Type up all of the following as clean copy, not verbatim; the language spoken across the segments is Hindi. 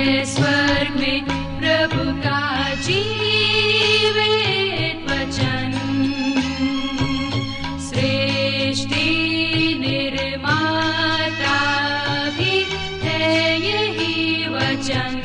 है स्वर्ग में प्रभु का जीवित वचन। सृष्टि निर्माता भी है यही वचन।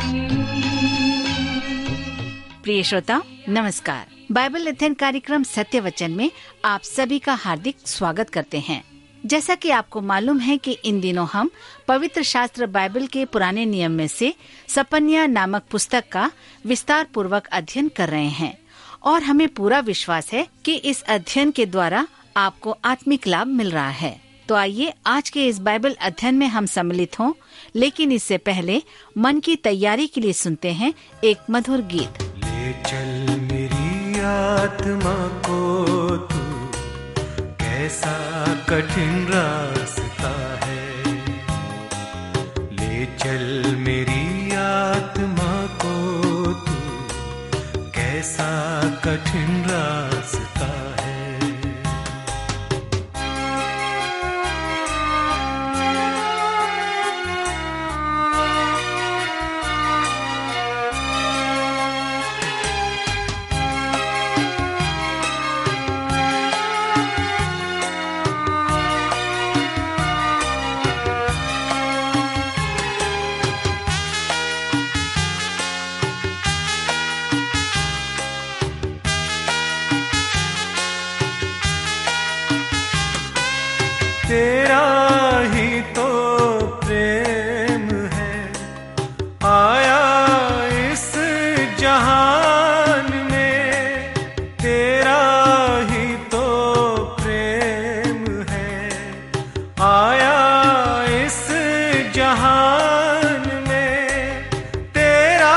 प्रिय श्रोता नमस्कार। बाइबल अध्ययन कार्यक्रम सत्य वचन में आप सभी का हार्दिक स्वागत करते हैं। जैसा कि आपको मालूम है कि इन दिनों हम पवित्र शास्त्र बाइबल के पुराने नियम में से सपन्या नामक पुस्तक का विस्तार पूर्वक अध्ययन कर रहे हैं और हमें पूरा विश्वास है कि इस अध्ययन के द्वारा आपको आत्मिक लाभ मिल रहा है। तो आइए आज के इस बाइबल अध्ययन में हम सम्मिलित हों, लेकिन इससे पहले मन की तैयारी के लिए सुनते हैं एक मधुर गीत। ले चल मेरी आत्मा को तू, कैसा कठिन रास्ता है। ले चल मेरी आत्मा को तू, कैसा कठिन रास्ता है। तेरा ही तो प्रेम है आया इस जहान में। तेरा ही तो प्रेम है आया इस जहान में। तेरा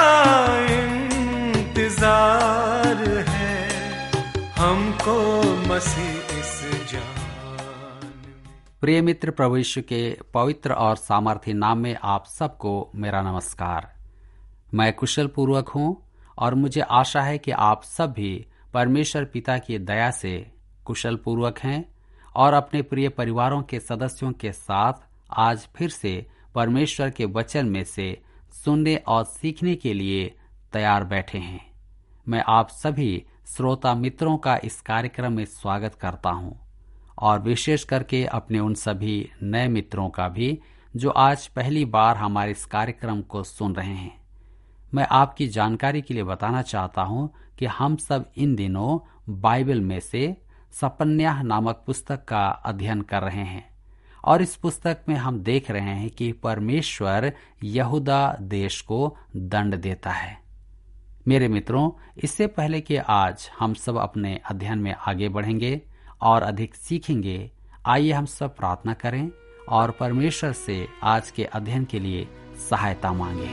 इंतजार है हमको मसीह इस जहान। प्रिय मित्र, प्रभु यीशु के पवित्र और सामर्थी नाम में आप सबको मेरा नमस्कार। मैं कुशल पूर्वक हूँ और मुझे आशा है कि आप सब भी परमेश्वर पिता की दया से कुशल पूर्वक हैं और अपने प्रिय परिवारों के सदस्यों के साथ आज फिर से परमेश्वर के वचन में से सुनने और सीखने के लिए तैयार बैठे हैं। मैं आप सभी श्रोता मित्रों का इस कार्यक्रम में स्वागत करता हूँ और विशेष करके अपने उन सभी नए मित्रों का भी जो आज पहली बार हमारे इस कार्यक्रम को सुन रहे हैं। मैं आपकी जानकारी के लिए बताना चाहता हूं कि हम सब इन दिनों बाइबल में से सपन्या नामक पुस्तक का अध्ययन कर रहे हैं और इस पुस्तक में हम देख रहे हैं कि परमेश्वर यहूदा देश को दंड देता है। मेरे मित्रों, इससे पहले कि आज हम सब अपने अध्ययन में आगे बढ़ेंगे और अधिक सीखेंगे, आइए हम सब प्रार्थना करें और परमेश्वर से आज के अध्ययन के लिए सहायता मांगे।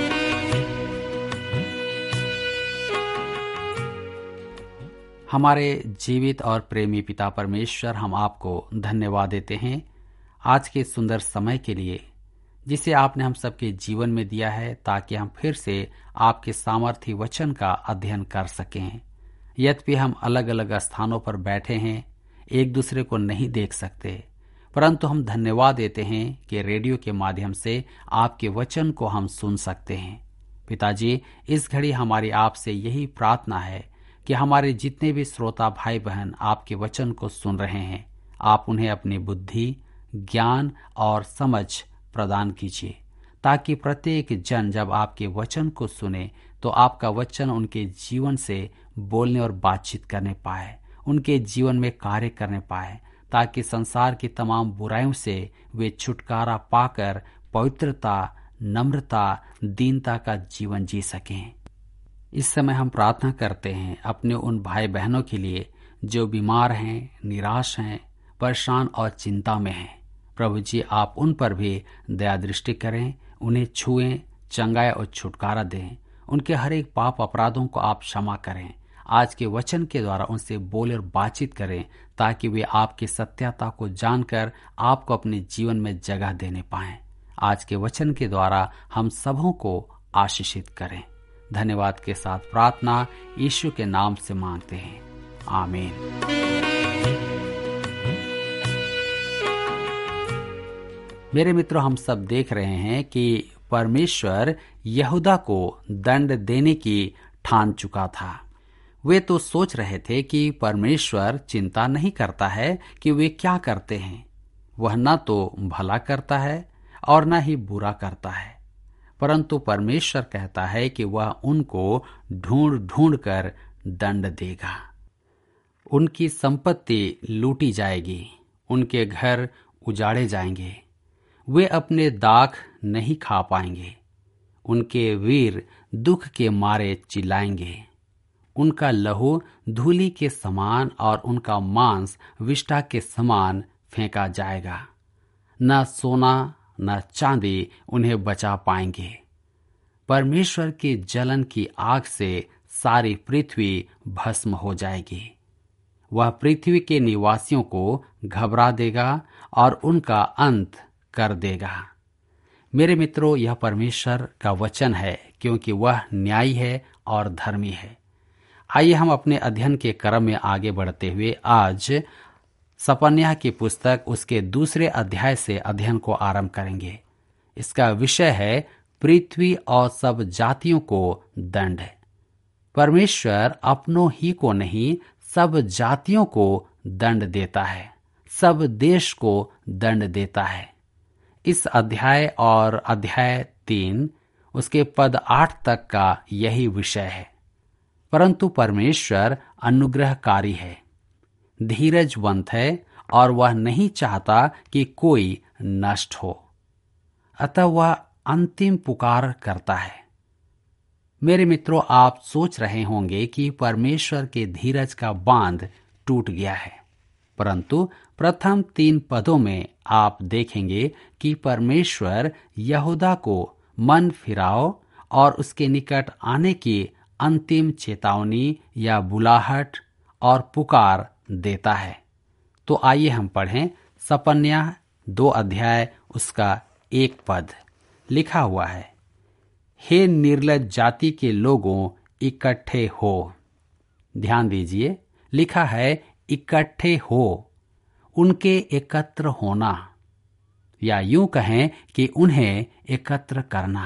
हमारे जीवित और प्रेमी पिता परमेश्वर, हम आपको धन्यवाद देते हैं आज के सुंदर समय के लिए जिसे आपने हम सबके जीवन में दिया है, ताकि हम फिर से आपके सामर्थी वचन का अध्ययन कर सकें। यद्यपि हम अलग अलग स्थानों पर बैठे हैं, एक दूसरे को नहीं देख सकते, परंतु हम धन्यवाद देते हैं कि रेडियो के माध्यम से आपके वचन को हम सुन सकते हैं। पिताजी, इस घड़ी हमारी आपसे यही प्रार्थना है कि हमारे जितने भी श्रोता भाई बहन आपके वचन को सुन रहे हैं, आप उन्हें अपनी बुद्धि, ज्ञान और समझ प्रदान कीजिए, ताकि प्रत्येक जन जब आपके वचन को सुने तो आपका वचन उनके जीवन से बोलने और बातचीत करने पाए, उनके जीवन में कार्य करने पाए, ताकि संसार की तमाम बुराइयों से वे छुटकारा पाकर पवित्रता, नम्रता, दीनता का जीवन जी सकें। इस समय हम प्रार्थना करते हैं अपने उन भाई बहनों के लिए जो बीमार हैं, निराश हैं, परेशान और चिंता में हैं। प्रभु जी, आप उन पर भी दया दृष्टि करें, उन्हें छुएं, चंगाई और छुटकारा दें। उनके हर एक पाप अपराधों को आप क्षमा करें। आज के वचन के द्वारा उनसे बोले और बातचीत करें, ताकि वे आपकी सत्यता को जानकर आपको अपने जीवन में जगह देने पाएं। आज के वचन के द्वारा हम सबों को आशीषित करें। धन्यवाद के साथ प्रार्थना यीशु के नाम से मांगते हैं, आमीन। मेरे मित्रों, हम सब देख रहे हैं कि परमेश्वर यहूदा को दंड देने की ठान चुका था। वे तो सोच रहे थे कि परमेश्वर चिंता नहीं करता है कि वे क्या करते हैं। वह न तो भला करता है और न ही बुरा करता है, परंतु परमेश्वर कहता है कि वह उनको ढूंढ ढूंढ कर दंड देगा। उनकी संपत्ति लूटी जाएगी, उनके घर उजाड़े जाएंगे, वे अपने दाख नहीं खा पाएंगे, उनके वीर दुख के मारे चिल्लाएंगे, उनका लहू धूलि के समान और उनका मांस विष्ठा के समान फेंका जाएगा। न सोना न चांदी उन्हें बचा पाएंगे। परमेश्वर की जलन की आग से सारी पृथ्वी भस्म हो जाएगी। वह पृथ्वी के निवासियों को घबरा देगा और उनका अंत कर देगा। मेरे मित्रों, यह परमेश्वर का वचन है, क्योंकि वह न्यायी है और धर्मी है। आइए हम अपने अध्ययन के क्रम में आगे बढ़ते हुए आज सपन्याह की पुस्तक उसके 2 अध्याय से अध्ययन को आरंभ करेंगे। इसका विषय है पृथ्वी और सब जातियों को दंड। परमेश्वर अपनों ही को नहीं, सब जातियों को दंड देता है, सब देश को दंड देता है। इस अध्याय और अध्याय 3 उसके पद 8 तक का यही विषय है। परंतु परमेश्वर अनुग्रहकारी है, धीरजवंत है और वह नहीं चाहता कि कोई नष्ट हो, अतः वह अंतिम पुकार करता है। मेरे मित्रों, आप सोच रहे होंगे कि परमेश्वर के धीरज का बांध टूट गया है, परंतु प्रथम 3 पदों में आप देखेंगे कि परमेश्वर यहूदा को मन फिराओ और उसके निकट आने की अंतिम चेतावनी या बुलाहट और पुकार देता है। तो आइए हम पढ़ें सपन्याह 2 अध्याय उसका 1 पद। लिखा हुआ है, हे निर्लज्ज जाति के लोगों इकट्ठे हो। ध्यान दीजिए, लिखा है इकट्ठे हो, उनके एकत्र होना, या यूं कहें कि उन्हें एकत्र करना।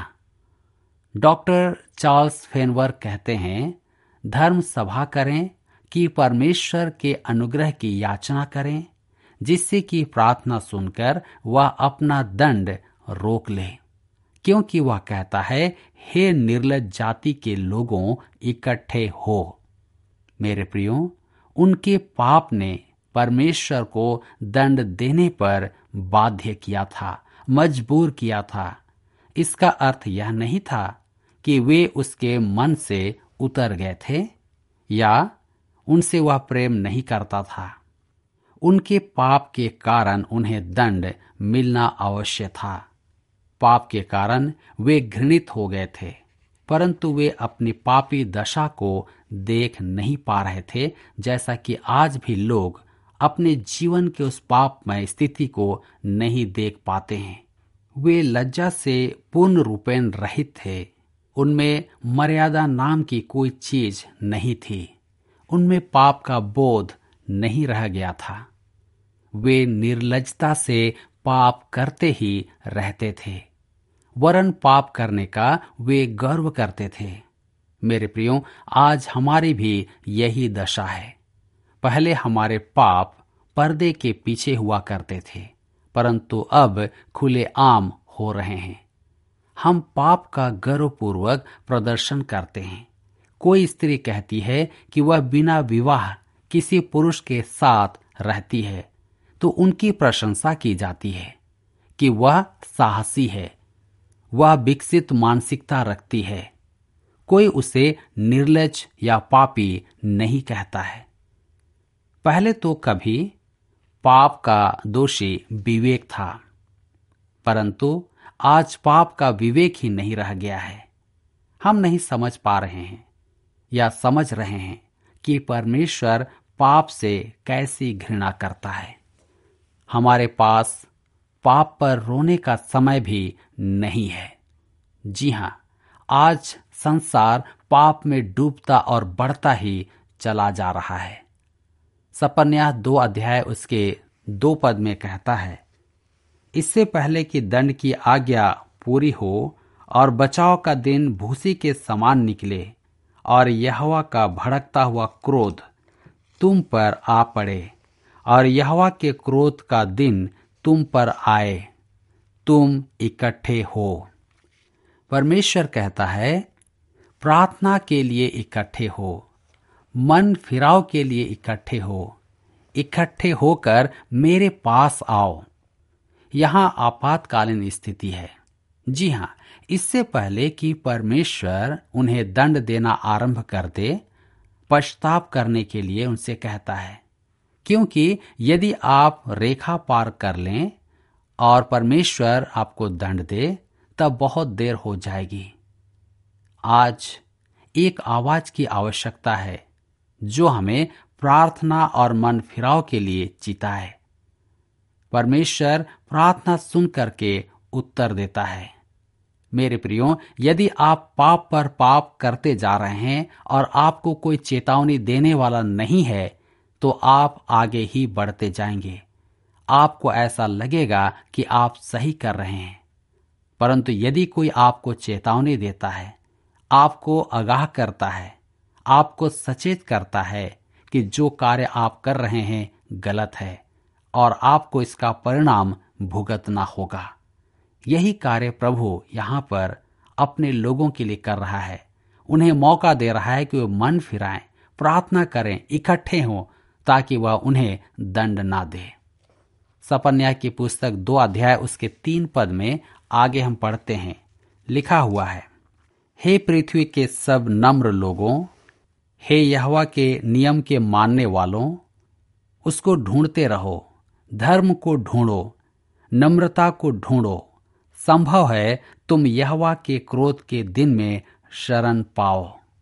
डॉक्टर चार्ल्स फेनवर कहते हैं, धर्म सभा करें कि परमेश्वर के अनुग्रह की याचना करें, जिससे कि प्रार्थना सुनकर वह अपना दंड रोक ले, क्योंकि वह कहता है, हे निर्लज्ज जाति के लोगों इकट्ठे हो। मेरे प्रियो, उनके पाप ने परमेश्वर को दंड देने पर बाध्य किया था, मजबूर किया था। इसका अर्थ यह नहीं था कि वे उसके मन से उतर गए थे या उनसे वह प्रेम नहीं करता था। उनके पाप के कारण उन्हें दंड मिलना अवश्य था। पाप के कारण वे घृणित हो गए थे, परंतु वे अपनी पापी दशा को देख नहीं पा रहे थे, जैसा कि आज भी लोग अपने जीवन के उस पापमय स्थिति को नहीं देख पाते हैं। वे लज्जा से पूर्ण रूपेण रहित थे। उनमें मर्यादा नाम की कोई चीज नहीं थी। उनमें पाप का बोध नहीं रह गया था। वे निर्लज्जता से पाप करते ही रहते थे, वरन पाप करने का वे गर्व करते थे। मेरे प्रियो, आज हमारी भी यही दशा है। पहले हमारे पाप पर्दे के पीछे हुआ करते थे, परंतु अब खुले आम हो रहे हैं। हम पाप का गर्वपूर्वक प्रदर्शन करते हैं। कोई स्त्री कहती है कि वह बिना विवाह किसी पुरुष के साथ रहती है, तो उनकी प्रशंसा की जाती है कि वह साहसी है, वह विकसित मानसिकता रखती है। कोई उसे निर्लज्ज या पापी नहीं कहता है। पहले तो कभी पाप का दोषी विवेक था, परंतु आज पाप का विवेक ही नहीं रह गया है। हम नहीं समझ पा रहे हैं या समझ रहे हैं कि परमेश्वर पाप से कैसी घृणा करता है। हमारे पास पाप पर रोने का समय भी नहीं है। जी हां, आज संसार पाप में डूबता और बढ़ता ही चला जा रहा है। सपन्याह 2 अध्याय उसके 2 पद में कहता है, इससे पहले कि दंड की आज्ञा पूरी हो और बचाव का दिन भूसी के समान निकले और यहोवा का भड़कता हुआ क्रोध तुम पर आ पड़े और यहोवा के क्रोध का दिन तुम पर आए, तुम इकट्ठे हो। परमेश्वर कहता है प्रार्थना के लिए इकट्ठे हो, मन फिराव के लिए इकट्ठे हो, इकट्ठे होकर मेरे पास आओ। यहां आपातकालीन स्थिति है। जी हां, इससे पहले कि परमेश्वर उन्हें दंड देना आरंभ कर दे, पश्चाताप करने के लिए उनसे कहता है, क्योंकि यदि आप रेखा पार कर लें और परमेश्वर आपको दंड दे तब बहुत देर हो जाएगी। आज एक आवाज की आवश्यकता है जो हमें प्रार्थना और मन फिराव के लिए चिताए। परमेश्वर प्रार्थना सुन करके उत्तर देता है। मेरे प्रियो, यदि आप पाप पर पाप करते जा रहे हैं और आपको कोई चेतावनी देने वाला नहीं है तो आप आगे ही बढ़ते जाएंगे। आपको ऐसा लगेगा कि आप सही कर रहे हैं, परंतु यदि कोई आपको चेतावनी देता है, आपको आगाह करता है, आपको सचेत करता है कि जो कार्य आप कर रहे हैं गलत है और आपको इसका परिणाम भुगतना होगा, यही कार्य प्रभु यहाँ पर अपने लोगों के लिए कर रहा है। उन्हें मौका दे रहा है कि वे मन फिराएं, प्रार्थना करें, इकट्ठे हों, ताकि वह उन्हें दंड ना दे। सपन्याह की पुस्तक 2 अध्याय उसके 3 पद में आगे हम पढ़ते हैं, लिखा हुआ है, हे पृथ्वी के सब नम्र लोगों, हे यहोवा के नियम के मानने वालों, उसको ढूंढते रहो, धर्म को ढूंढो, नम्रता को ढूंढो। संभव है तुम यहोवा के क्रोध के दिन में शरण पाओ।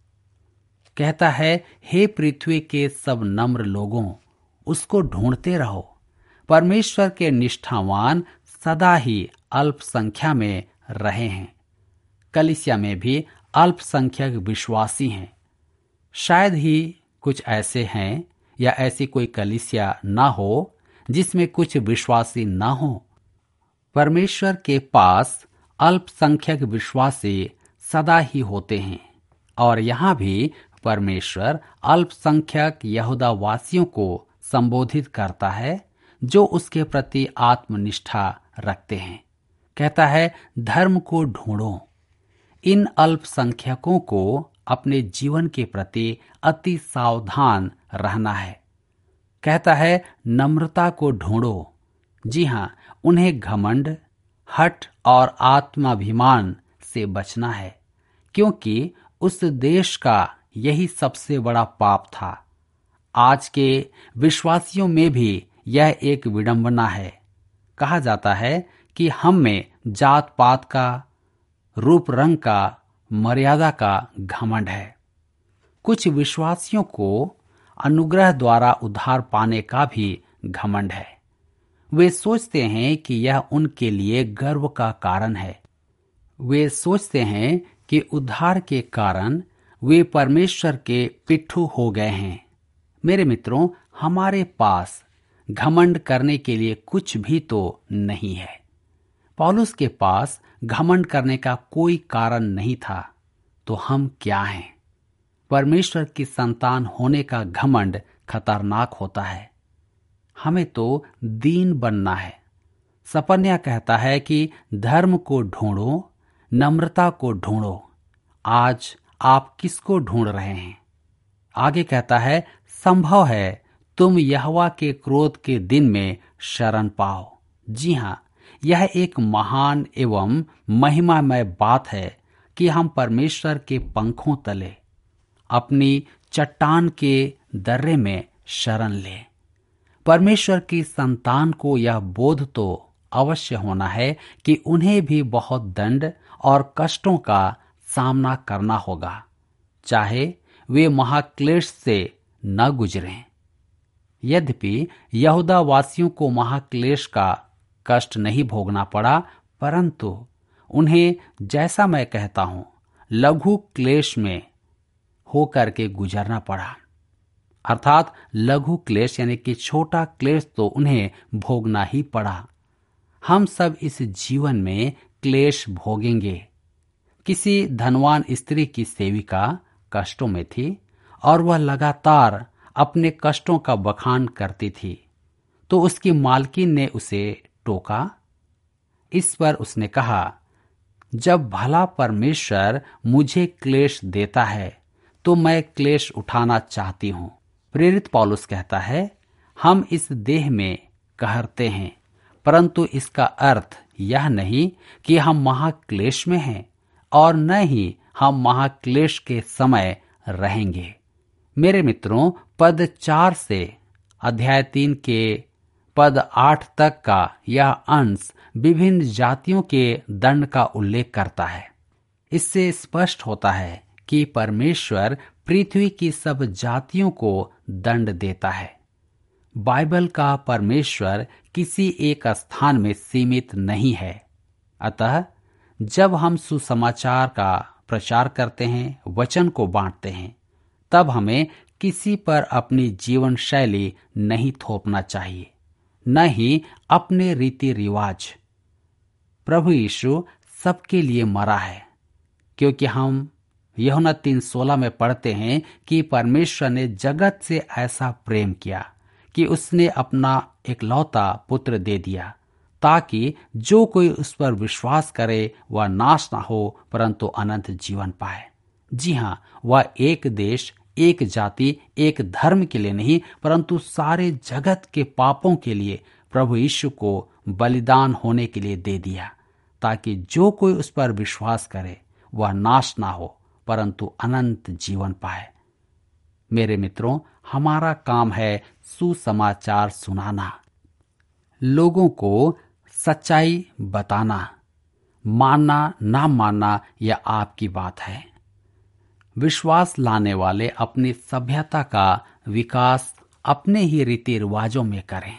कहता है, हे पृथ्वी के सब नम्र लोगों, उसको ढूंढते रहो। परमेश्वर के निष्ठावान सदा ही अल्पसंख्या में रहे हैं। कलीसिया में भी अल्पसंख्यक विश्वासी हैं। शायद ही कुछ ऐसे हैं या ऐसी कोई कलीसिया ना हो जिसमें कुछ विश्वासी ना हो। परमेश्वर के पास अल्पसंख्यक विश्वासी सदा ही होते हैं और यहाँ भी परमेश्वर अल्पसंख्यक यहूदा वासियों को संबोधित करता है जो उसके प्रति आत्मनिष्ठा रखते हैं। कहता है, धर्म को ढूंढो। इन अल्पसंख्यकों को अपने जीवन के प्रति अति सावधान रहना है। कहता है, नम्रता को ढूंढो। जी हाँ, उन्हें घमंड, हठ और आत्माभिमान से बचना है, क्योंकि उस देश का यही सबसे बड़ा पाप था। आज के विश्वासियों में भी यह एक विडंबना है। कहा जाता है कि हम में जात पात का, रूप रंग का, मर्यादा का घमंड है। कुछ विश्वासियों को अनुग्रह द्वारा उद्धार पाने का भी घमंड है। वे सोचते हैं कि यह उनके लिए गर्व का कारण है। वे सोचते हैं कि उद्धार के कारण वे परमेश्वर के पिट्ठू हो गए हैं। मेरे मित्रों, हमारे पास घमंड करने के लिए कुछ भी तो नहीं है। पौलुस के पास घमंड करने का कोई कारण नहीं था, तो हम क्या हैं? परमेश्वर की संतान होने का घमंड खतरनाक होता है। हमें तो दीन बनना है। सपन्याह कहता है कि धर्म को ढूंढो, नम्रता को ढूंढो। आज आप किसको ढूंढ रहे हैं? आगे कहता है, संभव है तुम यहोवा के क्रोध के दिन में शरण पाओ। जी हाँ, यह एक महान एवं महिमामय बात है कि हम परमेश्वर के पंखों तले अपनी चट्टान के दर्रे में शरण लें। परमेश्वर की संतान को यह बोध तो अवश्य होना है कि उन्हें भी बहुत दंड और कष्टों का सामना करना होगा, चाहे वे महाक्लेश से न गुजरें। यद्यपि यहूदा वासियों को महाक्लेश का कष्ट नहीं भोगना पड़ा, परंतु उन्हें, जैसा मैं कहता हूं, लघु क्लेश में होकर के गुजरना पड़ा। अर्थात लघु क्लेश यानी कि छोटा क्लेश तो उन्हें भोगना ही पड़ा। हम सब इस जीवन में क्लेश भोगेंगे, किसी धनवान स्त्री की सेविका कष्टों में थी और वह लगातार अपने कष्टों का बखान करती थी। तो उसकी मालकिन ने उसे टोका। इस पर उसने कहा, जब भला परमेश्वर मुझे क्लेश देता है तो मैं क्लेश उठाना चाहती हूं। प्रेरित पौलुस कहता है, हम इस देह में कहरते हैं, परंतु इसका अर्थ यह नहीं कि हम महाक्लेश में हैं और न ही हम महाक्लेश के समय रहेंगे। मेरे मित्रों, पद 4 से अध्याय 3 के पद 8 तक का यह अंश विभिन्न जातियों के दंड का उल्लेख करता है। इससे स्पष्ट होता है कि परमेश्वर पृथ्वी की सब जातियों को दंड देता है। बाइबल का परमेश्वर किसी एक स्थान में सीमित नहीं है। अतः जब हम सुसमाचार का प्रचार करते हैं, वचन को बांटते हैं, तब हमें किसी पर अपनी जीवन शैली नहीं थोपना चाहिए, न ही अपने रीति रिवाज। प्रभु यीशु सबके लिए मरा है, क्योंकि हम यूहन्ना 3:16 में पढ़ते हैं कि परमेश्वर ने जगत से ऐसा प्रेम किया कि उसने अपना इकलौता पुत्र दे दिया, ताकि जो कोई उस पर विश्वास करे वह नाश ना हो परंतु अनंत जीवन पाए। जी हाँ, वह एक देश, एक जाति, एक धर्म के लिए नहीं, परंतु सारे जगत के पापों के लिए प्रभु यीशु को बलिदान होने के लिए दे दिया, ताकि जो कोई उस पर विश्वास करे वह नाश ना हो परंतु अनंत जीवन पाए। मेरे मित्रों, हमारा काम है सुसमाचार सुनाना, लोगों को सच्चाई बताना। मानना ना मानना यह आपकी बात है। विश्वास लाने वाले अपनी सभ्यता का विकास अपने ही रीति रिवाजों में करें।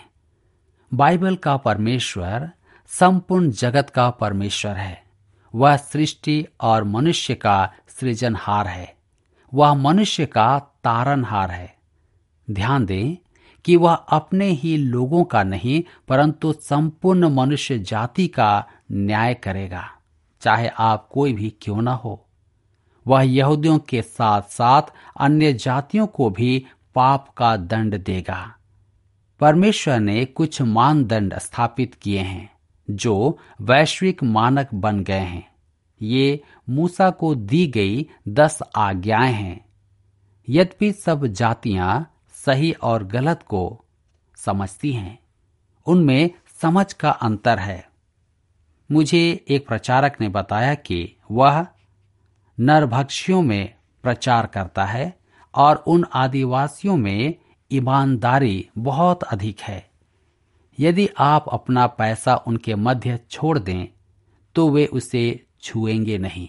बाइबल का परमेश्वर संपूर्ण जगत का परमेश्वर है। वह सृष्टि और मनुष्य का सृजनहार है। वह मनुष्य का तारनहार है। ध्यान दें कि वह अपने ही लोगों का नहीं परंतु संपूर्ण मनुष्य जाति का न्याय करेगा, चाहे आप कोई भी क्यों न हो। वह यहूदियों के साथ साथ अन्य जातियों को भी पाप का दंड देगा। परमेश्वर ने कुछ मानदंड स्थापित किए हैं जो वैश्विक मानक बन गए हैं। ये मूसा को दी गई 10 आज्ञाएं हैं। यद्यपि सब जातियां सही और गलत को समझती हैं, उनमें समझ का अंतर है। मुझे एक प्रचारक ने बताया कि वह नरभक्षियों में प्रचार करता है और उन आदिवासियों में ईमानदारी बहुत अधिक है। यदि आप अपना पैसा उनके मध्य छोड़ दें तो वे उसे छुएंगे नहीं,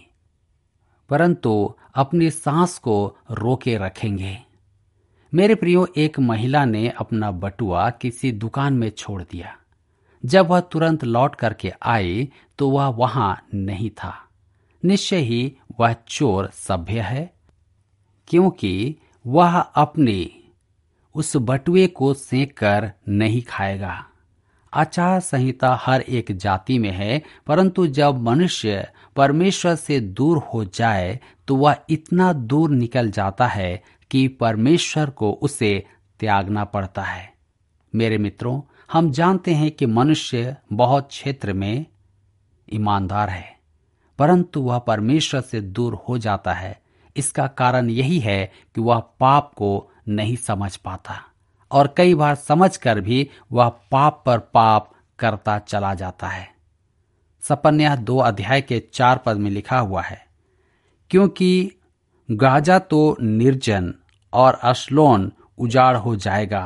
परंतु अपनी सांस को रोके रखेंगे। मेरे प्रियो, एक महिला ने अपना बटुआ किसी दुकान में छोड़ दिया। जब वह तुरंत लौट करके आई तो वह वहां नहीं था। निश्चय ही वह चोर सभ्य है, क्योंकि वह अपनी उस बटुए को सेंक कर नहीं खाएगा। आचार संहिता हर एक जाति में है, परंतु जब मनुष्य परमेश्वर से दूर हो जाए तो वह इतना दूर निकल जाता है कि परमेश्वर को उसे त्यागना पड़ता है। मेरे मित्रों, हम जानते हैं कि मनुष्य बहुत क्षेत्र में ईमानदार है, परंतु वह परमेश्वर से दूर हो जाता है। इसका कारण यही है कि वह पाप को नहीं समझ पाता और कई बार समझकर भी वह पाप पर पाप करता चला जाता है। सपन्याह 2 अध्याय के 4 पद में लिखा हुआ है, क्योंकि गाजा तो निर्जन और अश्लोन उजाड़ हो जाएगा।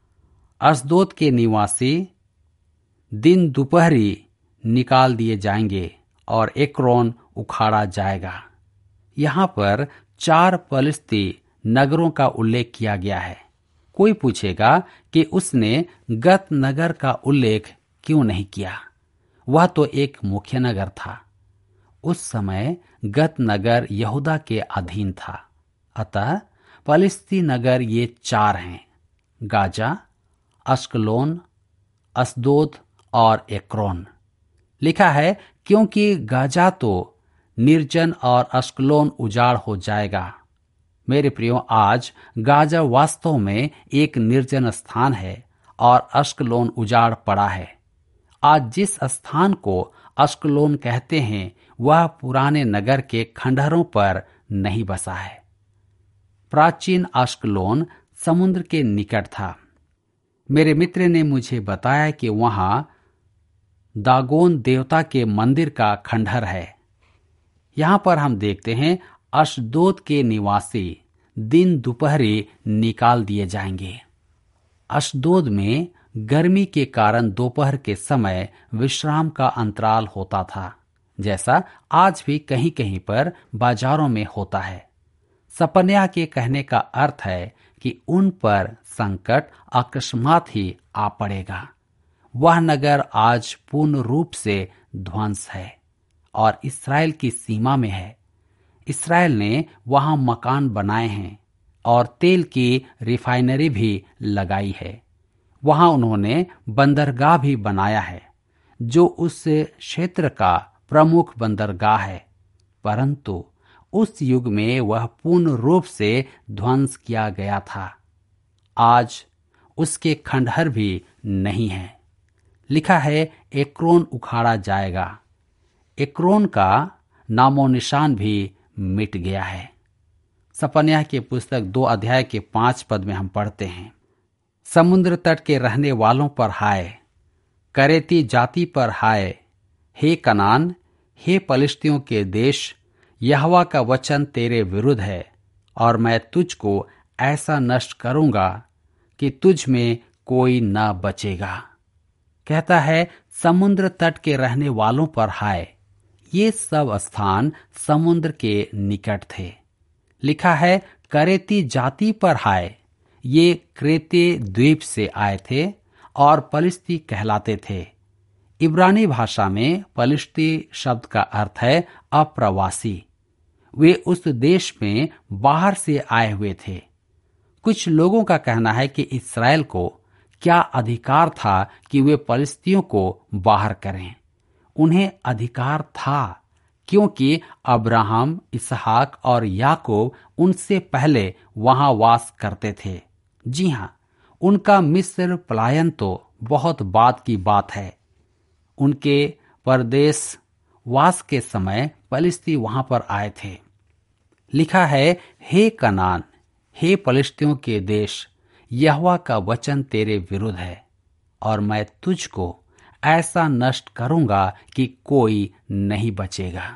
अश्दोद के निवासी दिन दोपहरी निकाल दिए जाएंगे और एक्रोन उखाड़ा जाएगा। यहाँ पर 4 पलिश्ती नगरों का उल्लेख किया गया है। कोई पूछेगा कि उसने गत नगर का उल्लेख क्यों नहीं किया? वह तो एक मुख्य नगर था। उस समय गत नगर यहूदा के अधीन था। अतः पलिश्ती नगर ये 4 हैं, गाजा, अश्कलोन, अश्दोद और एक्रोन। लिखा है, क्योंकि गाजा तो निर्जन और अस्कलोन उजाड़ हो जाएगा। मेरे प्रियो, आज गाजा वास्तव में एक निर्जन स्थान है और अस्कलोन उजाड़ पड़ा है। आज जिस स्थान को अस्कलोन कहते हैं वह पुराने नगर के खंडहरों पर नहीं बसा है। प्राचीन अस्कलोन समुद्र के निकट था। मेरे मित्र ने मुझे बताया कि वहां दागोन देवता के मंदिर का खंडहर है। यहां पर हम देखते हैं अशदोद के निवासी दिन दोपहरी निकाल दिए जाएंगे। अशदोद में गर्मी के कारण दोपहर के समय विश्राम का अंतराल होता था, जैसा आज भी कहीं कहीं पर बाजारों में होता है। सपन्याह के कहने का अर्थ है कि उन पर संकट अकस्मात ही आ पड़ेगा। वह नगर आज पूर्ण रूप से ध्वंस है और इस्राएल की सीमा में है। इस्राएल ने वहां मकान बनाए हैं और तेल की रिफाइनरी भी लगाई है। वहां उन्होंने बंदरगाह भी बनाया है, जो उस क्षेत्र का प्रमुख बंदरगाह है, परंतु उस युग में वह पूर्ण रूप से ध्वंस किया गया था। आज उसके खंडहर भी नहीं है। लिखा है एक्रोन उखाड़ा जाएगा। एक्रोन का नामो निशान भी मिट गया है। सपन्याह की पुस्तक 2 अध्याय के 5 पद में हम पढ़ते हैं, समुद्र तट के रहने वालों पर हाय, करेती जाति पर हाय, हे कनान, हे पलिश्तियों के देश, यहोवा का वचन तेरे विरुद्ध है और मैं तुझको ऐसा नष्ट करूंगा कि तुझ में कोई न बचेगा। कहता है समुद्र तट के रहने वालों पर हाय। ये सब स्थान समुद्र के निकट थे। लिखा है करेती जाति पर हाय। ये क्रेते द्वीप से आए थे और पलिश्ती कहलाते थे। इब्रानी भाषा में पलिश्ती शब्द का अर्थ है अप्रवासी। वे उस देश में बाहर से आए हुए थे। कुछ लोगों का कहना है कि इस्राएल को क्या अधिकार था कि वे पलिश्तियों को बाहर करें। उन्हें अधिकार था क्योंकि अब्राहम, इसहाक और याकूब उनसे पहले वहां वास करते थे। जी हां, उनका मिस्र पलायन तो बहुत बाद की बात है। उनके परदेश वास के समय पलिश्ती वहां पर आए थे। लिखा है हे कनान, हे पलिश्तियों के देश, यहोवा का वचन तेरे विरुद्ध है और मैं तुझको ऐसा नष्ट करूंगा कि कोई नहीं बचेगा।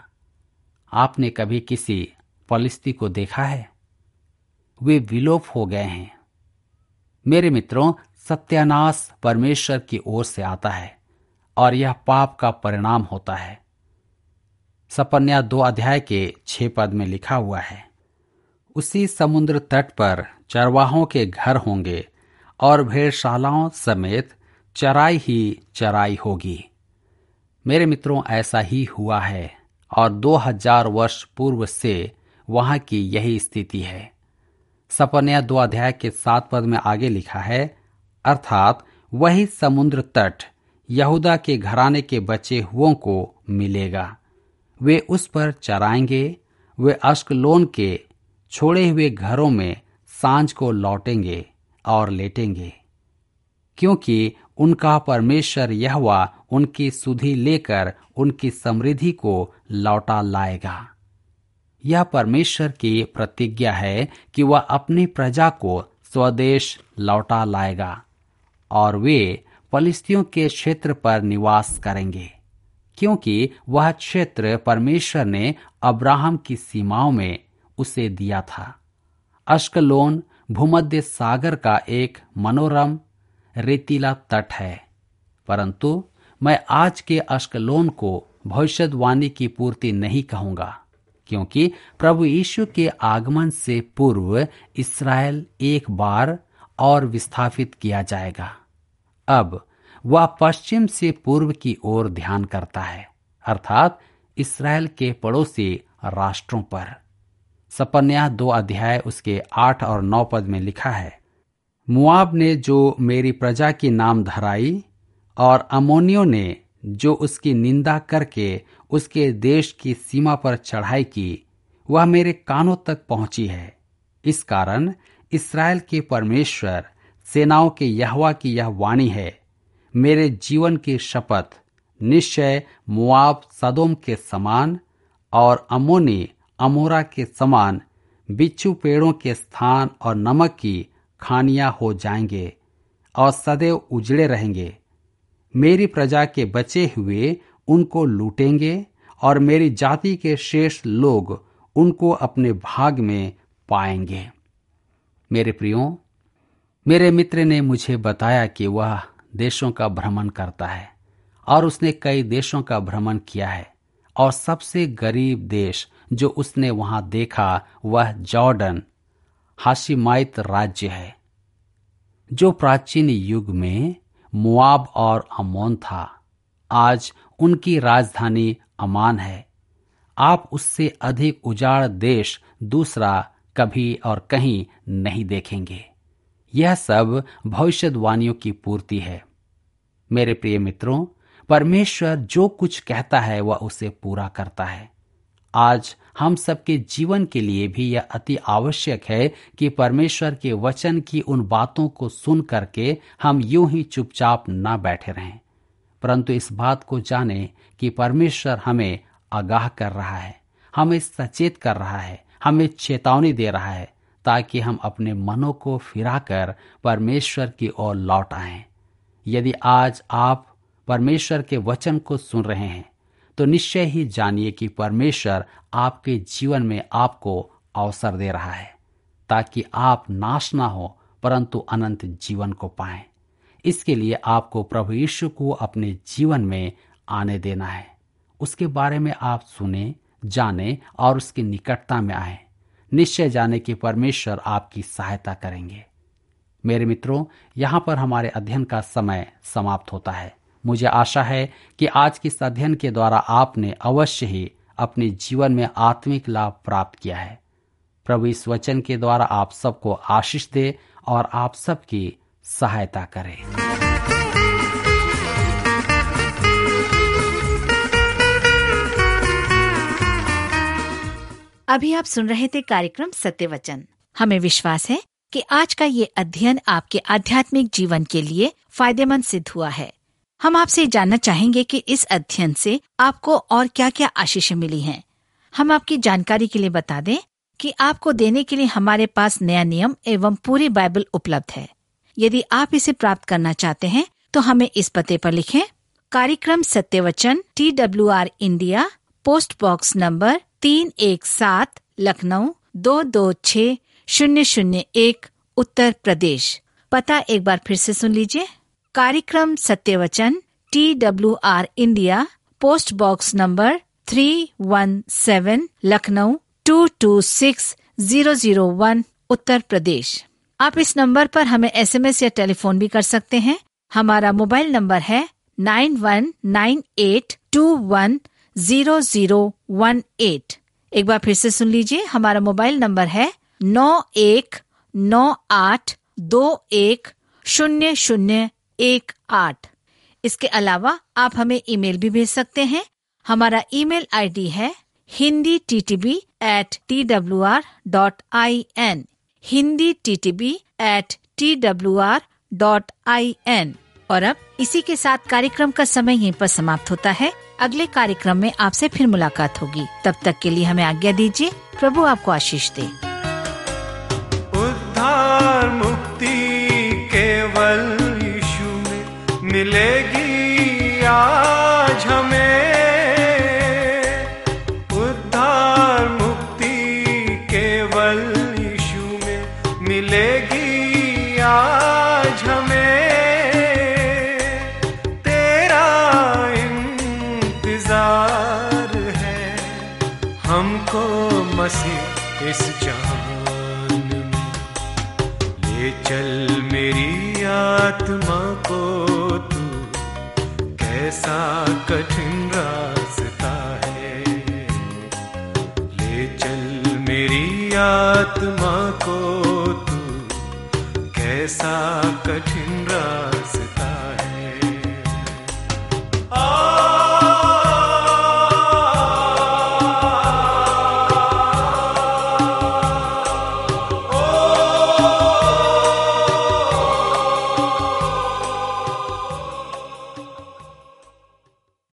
आपने कभी किसी पलिश्ती को देखा है? वे विलोप हो गए हैं। मेरे मित्रों, सत्यानाश परमेश्वर की ओर से आता है और यह पाप का परिणाम होता है। सपन्याह 2 अध्याय के 6 पद में लिखा हुआ है, उसी समुद्र तट पर चरवाहों के घर होंगे और भेड़शालाओं समेत चराई ही चराई होगी। मेरे मित्रों, ऐसा ही हुआ है और 2000 वर्ष पूर्व से वहां की यही स्थिति है। सपन्याह 2 अध्याय के 7 पद में आगे लिखा है, अर्थात वही समुद्र तट यहूदा के घराने के बचे हुओं को मिलेगा। वे उस पर चराएंगे। वे अस्कलोन के छोड़े हुए घरों में सांझ को लौटेंगे और लेटेंगे, क्योंकि उनका परमेश्वर यहोवा उनकी सुधि लेकर उनकी समृद्धि को लौटा लाएगा। यह परमेश्वर की प्रतिज्ञा है कि वह अपनी प्रजा को स्वदेश लौटा लाएगा और वे पलिश्तियों के क्षेत्र पर निवास करेंगे, क्योंकि वह क्षेत्र परमेश्वर ने अब्राहम की सीमाओं में उसे दिया था। अस्कलोन भूमध्य सागर का एक मनोरम रेतीला तट है, परंतु मैं आज के अस्कलोन को भविष्यवाणी की पूर्ति नहीं कहूंगा, क्योंकि प्रभु यीशु के आगमन से पूर्व इस्राएल एक बार और विस्थापित किया जाएगा। अब वह पश्चिम से पूर्व की ओर ध्यान करता है, अर्थात इस्राएल के पड़ोसी राष्ट्रों पर। सपन्याह 2 अध्याय उसके 8 और 9 पद में लिखा है, मुआब ने जो मेरी प्रजा की नाम धराई और अमोनियों ने जो उसकी निंदा करके उसके देश की सीमा पर चढ़ाई की, वह मेरे कानों तक पहुंची है। इस कारण इस्राएल के परमेश्वर सेनाओं के यहोवा की यह वाणी है, मेरे जीवन की शपथ, निश्चय मोआब सदोम के समान और अम्मोनी अमोरा के समान बिच्छू पेड़ों के स्थान और नमक की खानियां हो जाएंगे और सदैव उजड़े रहेंगे। मेरी प्रजा के बचे हुए उनको लूटेंगे और मेरी जाति के शेष लोग उनको अपने भाग में पाएंगे। मेरे प्रियो, मेरे मित्र ने मुझे बताया कि वह देशों का भ्रमण करता है और उसने कई देशों का भ्रमण किया है और सबसे गरीब देश जो उसने वहां देखा वह जॉर्डन हाशिमाइत राज्य है, जो प्राचीन युग में मोआब और अम्मोन था। आज उनकी राजधानी अमान है। आप उससे अधिक उजाड़ देश दूसरा कभी और कहीं नहीं देखेंगे। यह सब भविष्यवाणियों की पूर्ति है। मेरे प्रिय मित्रों, परमेश्वर जो कुछ कहता है वह उसे पूरा करता है। आज हम सबके जीवन के लिए भी यह अति आवश्यक है कि परमेश्वर के वचन की उन बातों को सुन करके हम यूं ही चुपचाप न बैठे रहें, परंतु इस बात को जाने कि परमेश्वर हमें आगाह कर रहा है, हमें सचेत कर रहा है, हमें चेतावनी दे रहा है, ताकि हम अपने मनों को फिराकर परमेश्वर की ओर लौट आएं। यदि आज आप परमेश्वर के वचन को सुन रहे हैं तो निश्चय ही जानिए कि परमेश्वर आपके जीवन में आपको अवसर दे रहा है, ताकि आप नाश ना हो परंतु अनंत जीवन को पाएं। इसके लिए आपको प्रभु यीशु को अपने जीवन में आने देना है। उसके बारे में आप सुने, जाने और उसकी निकटता में आए। निश्चय जाने कि परमेश्वर आपकी सहायता करेंगे। मेरे मित्रों, यहाँ पर हमारे अध्ययन का समय समाप्त होता है। मुझे आशा है कि आज के इस अध्ययन के द्वारा आपने अवश्य ही अपने जीवन में आत्मिक लाभ प्राप्त किया है। प्रभु इस वचन के द्वारा आप सबको आशीष दे और आप सबकी सहायता करे। अभी आप सुन रहे थे कार्यक्रम सत्य वचन। हमें विश्वास है कि आज का ये अध्ययन आपके आध्यात्मिक जीवन के लिए फायदेमंद सिद्ध हुआ है। हम आपसे जानना चाहेंगे कि इस अध्ययन से आपको और क्या क्या आशीषें मिली हैं। हम आपकी जानकारी के लिए बता दें कि आपको देने के लिए हमारे पास नया नियम एवं पूरी बाइबल उपलब्ध है। यदि आप इसे प्राप्त करना चाहते हैं तो हमें इस पते पर लिखें। कार्यक्रम सत्य वचन, TWR India, post box number 317, Lucknow 226001, Uttar Pradesh. पता एक बार फिर से सुन लीजिए। कार्यक्रम सत्य वचन, TWR India, post box number 317, Lucknow 226001, Uttar Pradesh. आप इस नंबर पर हमें SMS या टेलीफोन भी कर सकते हैं। हमारा मोबाइल नंबर है 9198210018। एक बार फिर से सुन लीजिए। हमारा मोबाइल नंबर है 9198210018। इसके अलावा आप हमें ईमेल भी भेज सकते हैं। हमारा ईमेल ID है hindi@twr.in, hindi@twr.in। और अब इसी के साथ कार्यक्रम का समय यहीं पर समाप्त होता है। अगले कार्यक्रम में आपसे फिर मुलाकात होगी। तब तक के लिए हमें आज्ञा दीजिए। प्रभु आपको आशीष दे। उद्धार मुक्ति केवल यीशु में मिलेगी आज हमें। उद्धार मुक्ति केवल यीशु में मिलेगी आज हमें। हमको मसीह इस जहान में ले चल मेरी आत्मा को तू, कैसा कठिन रास्ता है। ले चल मेरी आत्मा को तू, कैसा कठिन रास्ता